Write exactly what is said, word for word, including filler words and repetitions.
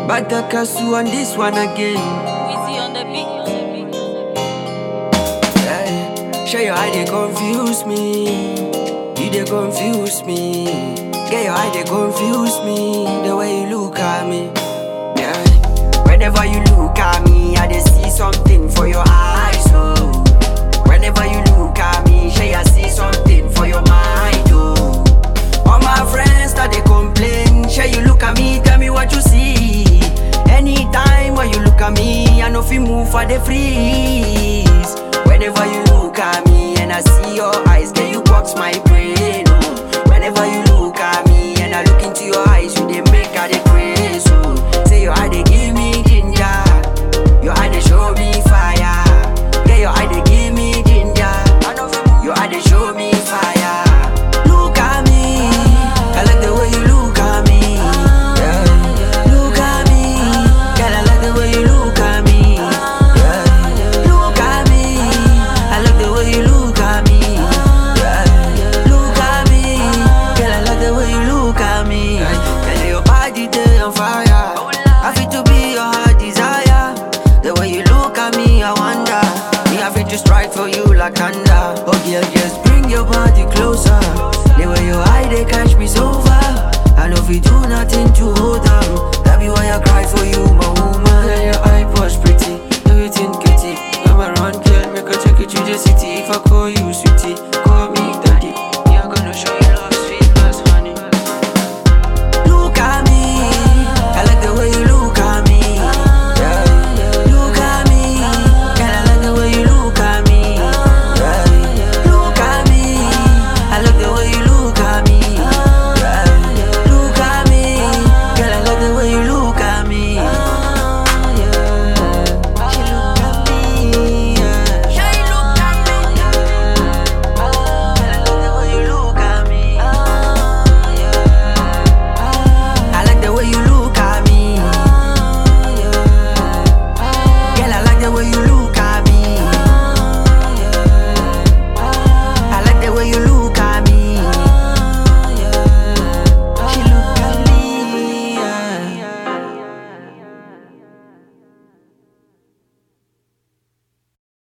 Batakasu on this one again. Easy on the beat. Hey, show your eye, they confuse me. You they confuse me. Get your eye, they confuse me. The way you look at me. Yeah. Whenever you look at me, I they see something for your eyes. Oh. Whenever you look at me, show you see something for your mind. Oh. All my friends that they complain, show you look at me, tell me what you see. Anytime when you look at me, I know if you move for the free.